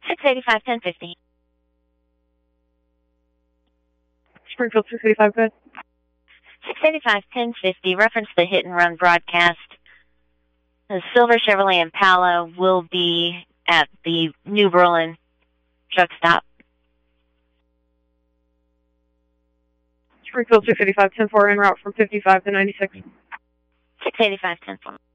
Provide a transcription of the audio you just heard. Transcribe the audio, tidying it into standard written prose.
685 1050. Springfield 685, good. 685 1050. Reference the hit and run broadcast. The silver Chevrolet Impala will be at the New Berlin truck stop. Springfield 685 10-4 en route from 55 to 96. 685 10-4.